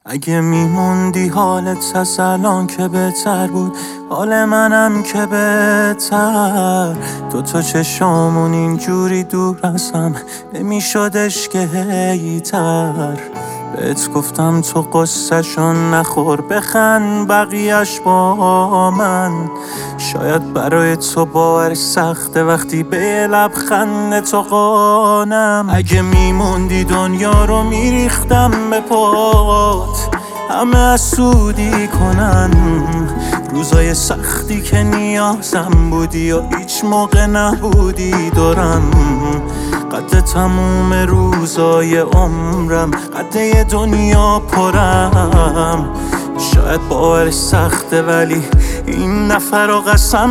اگه میموندی حالت از الان که بهتر بود، حال منم که بهتر. دوتا چشامون اینجوری دور ازم نمیشدش که هیتر. بهت گفتم تو قصه‌شون نخور، بخند بقیه‌اش با من. شاید برای تو باور سخته وقتی به لبخند تو قانم. اگه میموندی دنیا رو میریختم به پات، همه حسودی کنن. روزای سختی که نیازم بودی و هیچ موقع نبودی دورم. قد تموم روزای عمرم، قد یه دنیا پرم. شاید باورش سخته ولی این نفر رو قسم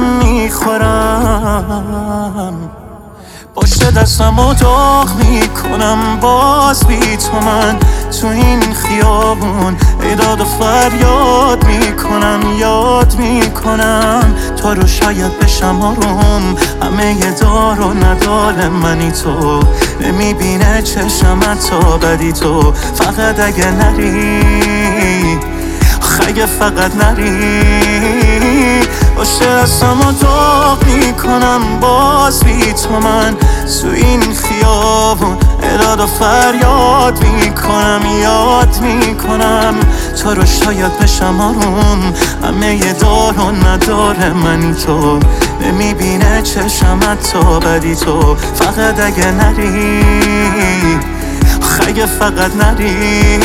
میخورم. پشت دستم رو داغ میکنم باز بی تو من تو این خیابون. ایداد و فریاد میکنم، یاد میکنم تو رو شاید بشم آروم. همه یه دار و ندار منی تو، نمیبینه چشم تا بدی تو. فقط اگه نری، اگه فقط نری. پشت دستم رو داغ میکنم باز بی تو من تو این خیابون. ایداد و فریاد میکنم، یاد میکنم تو رو شاید بشم آروم. همه یه دار و ندار منی تو، نمیبینه چشم تا بدی تو. فقط اگه نری، اگه فقط نری.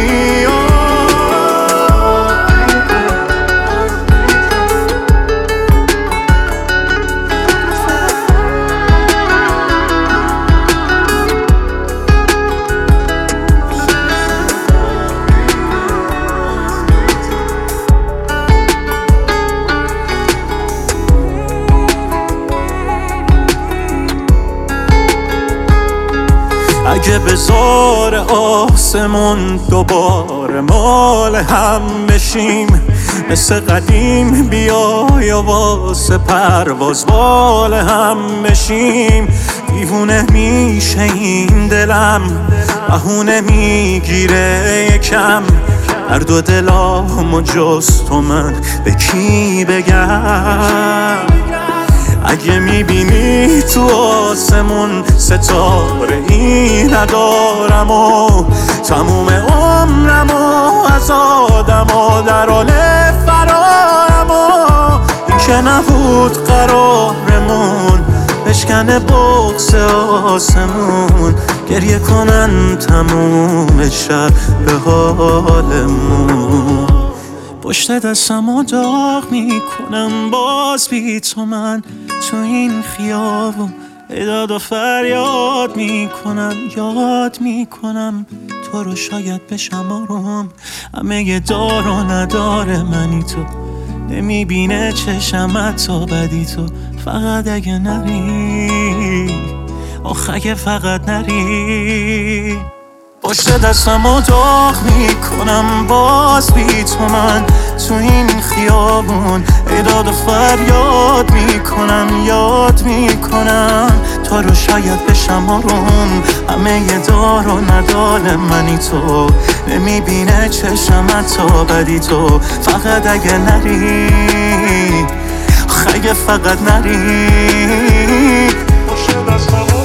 اگه بزار آسمون دوباره مال هم بشیم، مثل قدیم بیای و واسه پرواز بال هم بشیم. دیوونه میشه این دلم، بهونه میگیره یکم. هر دو دلامو جز تو من به کی بگم؟ اگه میبینی تو آسمون ستاره ای ندارم و تموم عمرم و از آدم و در حال فرارم و این که نبود قرارمون بشکنه بغض آسمون. گریه کنن تموم شب به حالمون. پشت دستم رو داغ میکنم باز بی تو من تو این خیابون. ایداد و فریاد میکنم، یاد میکنم تو رو شاید بشم آروم. همه یه دار و ندار منی تو، نمیبینه چشم تا بدی تو. فقط اگه نری، اگه فقط نری. پشت دستم رو داغ میکنم باز بی تو من تو این خیابون. ایداد و فریاد میکنم، یاد میکنم تو رو شاید بشم آروم. همه یه دار و ندار منی تو، نمیبینه چشم تا بدی تو. فقط اگه نری، اگه فقط نری. پشت دستم